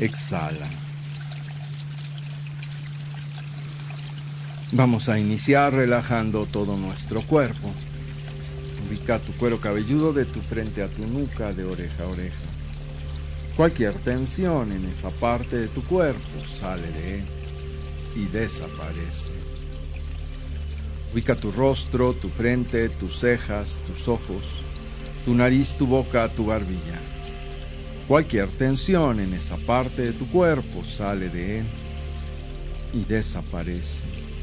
exhala. Vamos a iniciar relajando todo nuestro cuerpo. Ubica tu cuero cabelludo de tu frente a tu nuca, de oreja a oreja. Cualquier tensión en esa parte de tu cuerpo sale de él y desaparece. Ubica tu rostro, tu frente, tus cejas, tus ojos, tu nariz, tu boca, tu barbilla. Cualquier tensión en esa parte de tu cuerpo sale de él y desaparece.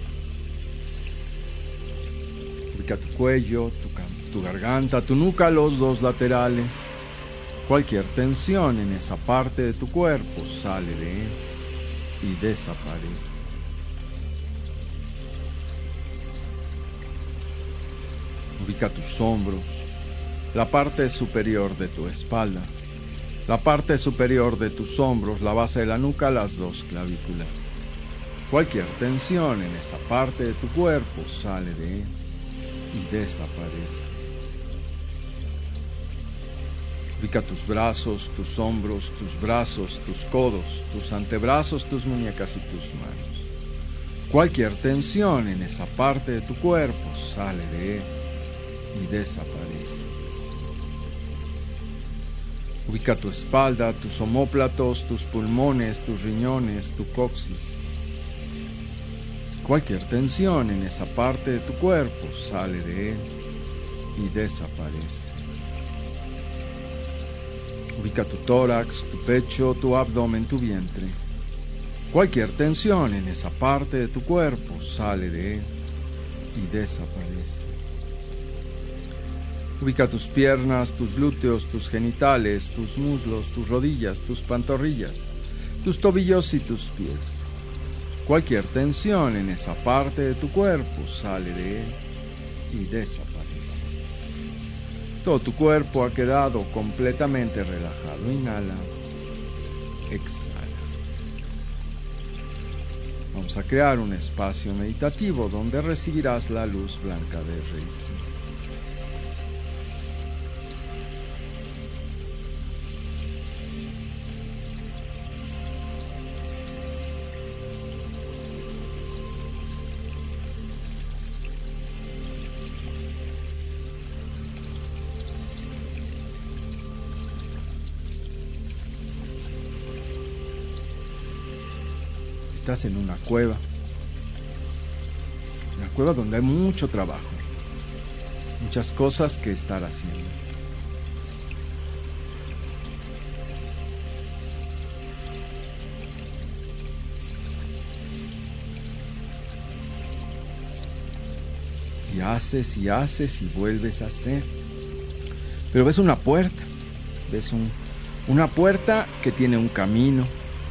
Ubica tu cuello, tu garganta, tu nuca, los dos laterales. Cualquier tensión en esa parte de tu cuerpo sale de él y desaparece. Ubica tus hombros, la parte superior de tu espalda, la parte superior de tus hombros, la base de la nuca, las dos clavículas. Cualquier tensión en esa parte de tu cuerpo sale de él y desaparece. Ubica tus brazos, tus hombros, tus brazos, tus codos, tus antebrazos, tus muñecas y tus manos. Cualquier tensión en esa parte de tu cuerpo sale de él y desaparece. Ubica tu espalda, tus omóplatos, tus pulmones, tus riñones, tu coxis. Cualquier tensión en esa parte de tu cuerpo sale de él y desaparece. Ubica tu tórax, tu pecho, tu abdomen, tu vientre. Cualquier tensión en esa parte de tu cuerpo sale de él y desaparece. Ubica tus piernas, tus glúteos, tus genitales, tus muslos, tus rodillas, tus pantorrillas, tus tobillos y tus pies. Cualquier tensión en esa parte de tu cuerpo sale de él y desaparece. Todo tu cuerpo ha quedado completamente relajado. Inhala, exhala. Vamos a crear un espacio meditativo donde recibirás la luz blanca de Reiki. Estás en una cueva donde hay mucho trabajo, muchas cosas que estar haciendo. Y haces y haces y vuelves a hacer. Pero ves una puerta, una puerta que tiene un camino.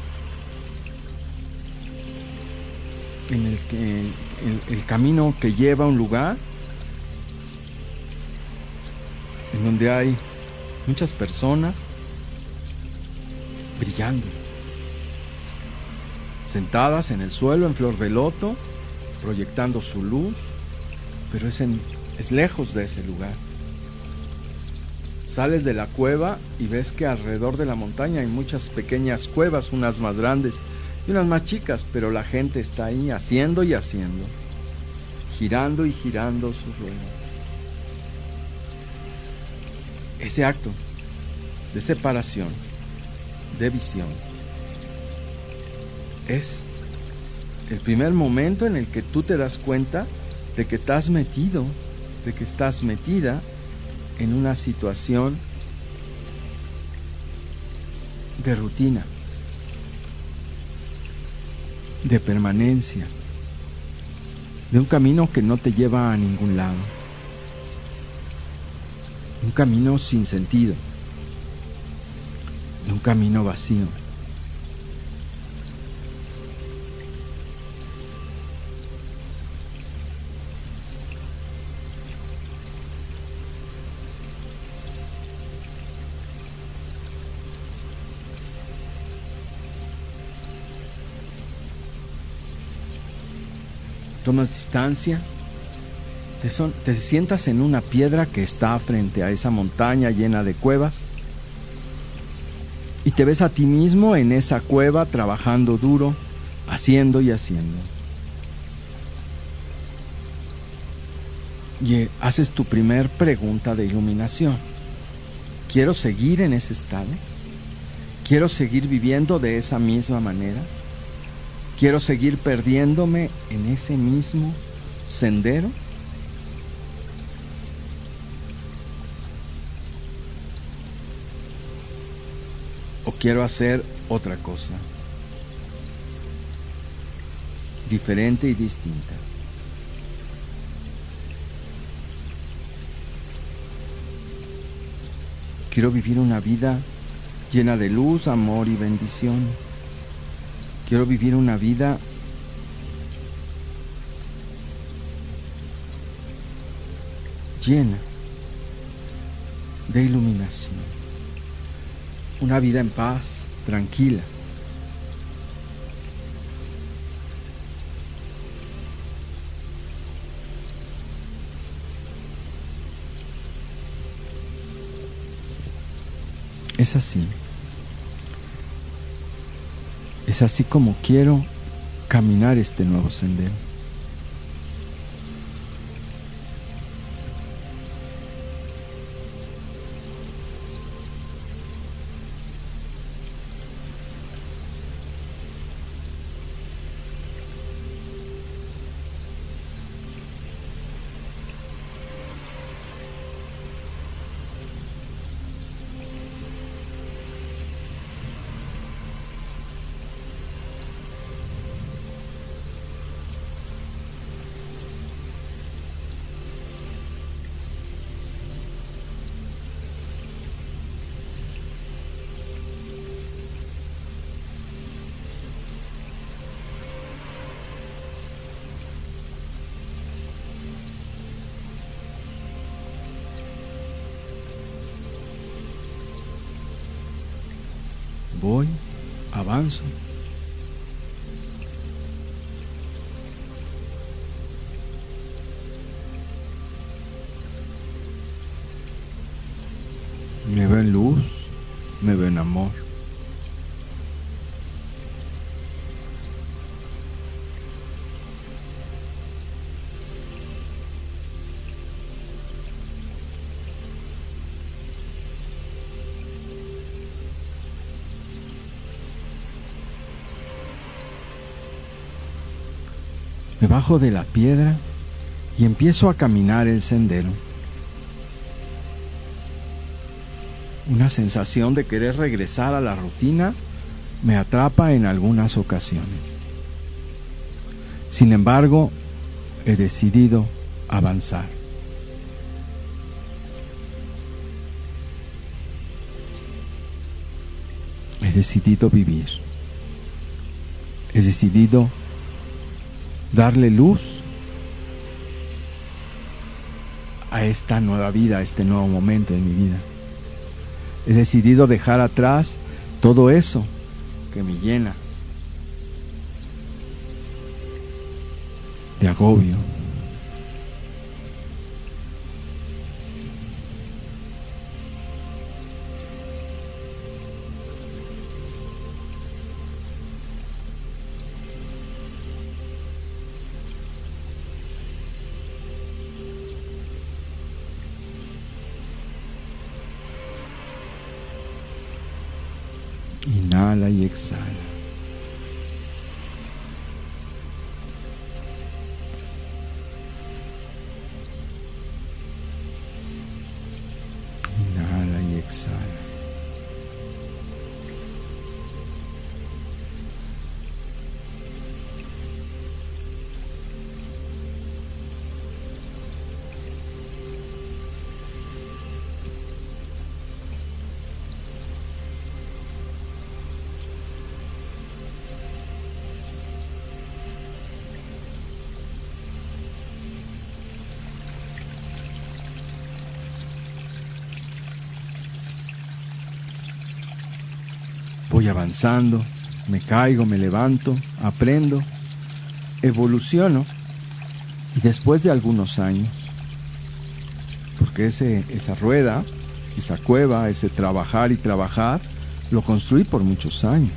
En el camino que lleva a un lugar en donde hay muchas personas brillando, sentadas en el suelo en flor de loto, proyectando su luz, pero es lejos de ese lugar. Sales de la cueva y ves que alrededor de la montaña hay muchas pequeñas cuevas, unas más grandes y unas más chicas, pero la gente está ahí haciendo y haciendo, girando y girando su rueda. Ese acto de separación, de visión, es el primer momento en el que tú te das cuenta de que estás metido, de que estás metida en una situación de rutina, de permanencia, de un camino que no te lleva a ningún lado, un camino sin sentido, de un camino vacío. Tomas distancia, te sientas en una piedra que está frente a esa montaña llena de cuevas y te ves a ti mismo en esa cueva trabajando duro, haciendo y haciendo. Y haces tu primer pregunta de iluminación. ¿Quiero seguir en ese estado? ¿Quiero seguir viviendo de esa misma manera? ¿Quiero seguir perdiéndome en ese mismo sendero? ¿O quiero hacer otra cosa, diferente y distinta? Quiero vivir una vida llena de luz, amor y bendiciones. Quiero vivir una vida llena de iluminación. Una vida en paz, tranquila. Es así. Es así como quiero caminar este nuevo sendero. Voy, avanzo. Me veo en luz, me veo en amor. Me bajo de la piedra y empiezo a caminar el sendero. Una sensación de querer regresar a la rutina me atrapa en algunas ocasiones. Sin embargo, he decidido avanzar. He decidido vivir. He decidido darle luz a esta nueva vida, a este nuevo momento de mi vida. He decidido dejar atrás todo eso que me llena de agobio. Inhala y exhala. Inhala y exhala. Voy avanzando, me caigo, me levanto, aprendo, evoluciono y después de algunos años, porque esa rueda, esa cueva, ese trabajar y trabajar, Lo construí por muchos años.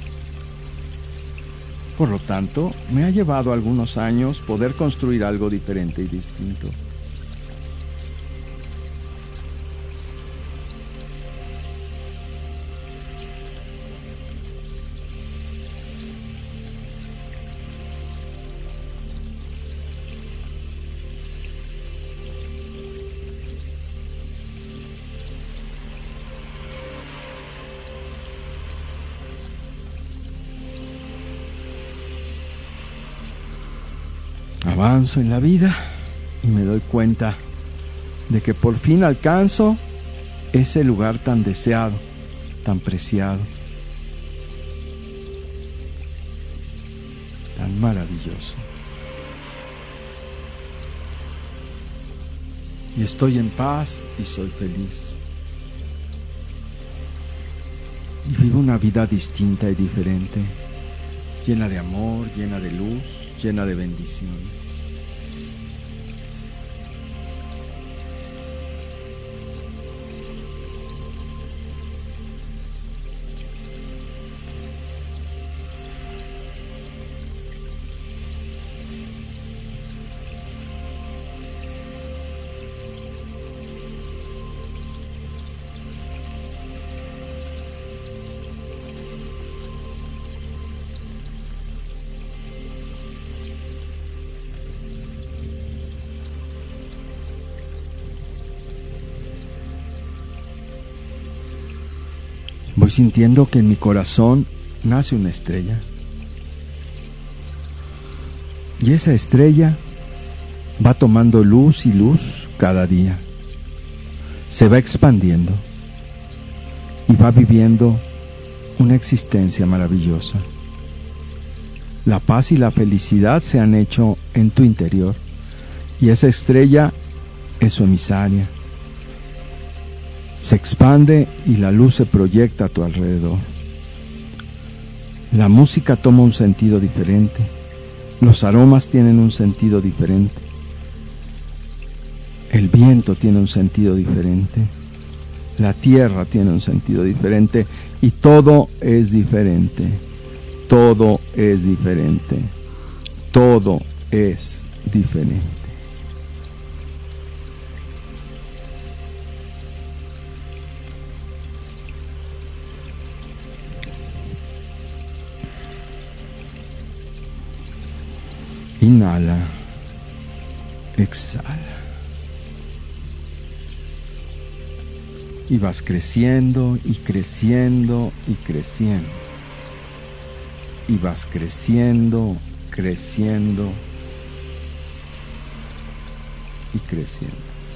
Por lo tanto, me ha llevado algunos años poder construir algo diferente y distinto. Avanzo en la vida y me doy cuenta de que por fin alcanzo ese lugar tan deseado, tan preciado, tan maravilloso. Y estoy en paz y soy feliz. Y vivo una vida distinta y diferente, llena de amor, llena de luz, llena de bendiciones. Voy sintiendo que en mi corazón nace una estrella. Y esa estrella va tomando luz y luz cada día. Se va expandiendo y va viviendo una existencia maravillosa. La paz y la felicidad se han hecho en tu interior y esa estrella es su emisaria. Se expande y la luz se proyecta a tu alrededor. La música toma un sentido diferente. Los aromas tienen un sentido diferente. El viento tiene un sentido diferente. La tierra tiene un sentido diferente. Y todo es diferente. Todo es diferente. Todo es diferente. Inhala, exhala. Y vas creciendo y creciendo y creciendo. Y vas creciendo, creciendo y creciendo.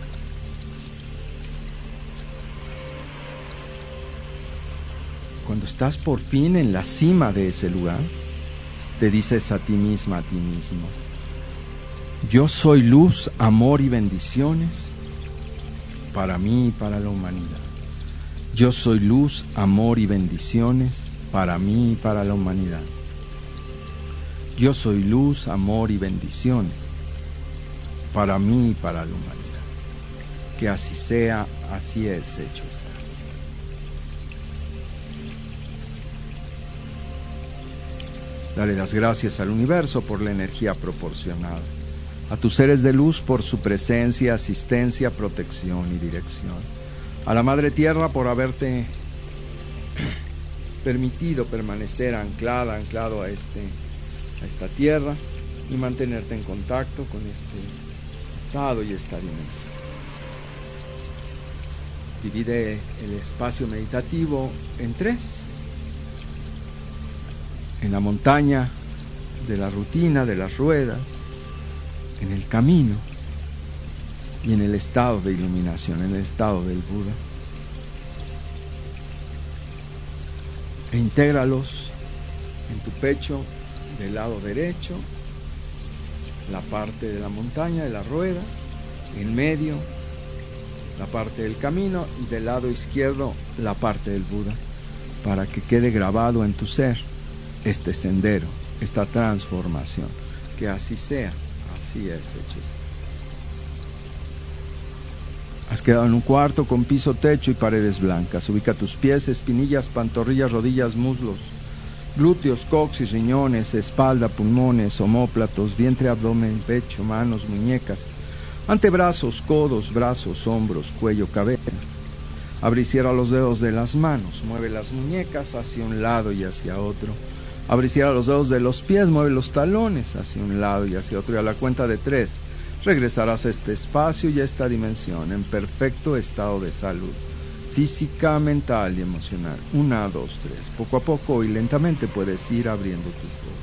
Cuando estás por fin en la cima de ese lugar, te dices a ti misma, a ti mismo: yo soy luz, amor y bendiciones para mí y para la humanidad. Yo soy luz, amor y bendiciones para mí y para la humanidad. Yo soy luz, amor y bendiciones para mí y para la humanidad. Que así sea, así es, hecho está. Dale las gracias al universo por la energía proporcionada, a tus seres de luz por su presencia, asistencia, protección y dirección, a la Madre Tierra por haberte permitido permanecer anclado a esta tierra y mantenerte en contacto con este estado y esta dimensión. Divide el espacio meditativo en tres: en la montaña de la rutina, de las ruedas, en el camino y en el estado de iluminación, en el estado del Buda. E intégralos en tu pecho del lado derecho, la parte de la montaña, de la rueda, en medio, la parte del camino, y del lado izquierdo, la parte del Buda, para que quede grabado en tu ser este sendero, esta transformación. Que así sea, así es, hecho está. Has quedado en un cuarto con piso, techo y paredes blancas. Ubica tus pies, espinillas, pantorrillas, rodillas, muslos, glúteos, coxis, riñones, espalda, pulmones, omóplatos, vientre, abdomen, pecho, manos, muñecas, antebrazos, codos, brazos, hombros, cuello, cabeza. Abre y cierra los dedos de las manos. Mueve las muñecas hacia un lado y hacia otro. Abre y cierra los dedos de los pies. Mueve los talones hacia un lado y hacia otro. Y a la cuenta de 3, regresarás a este espacio y a esta dimensión en perfecto estado de salud física, mental y emocional. 1, 2, 3. Poco a poco y lentamente puedes ir abriendo tus ojos.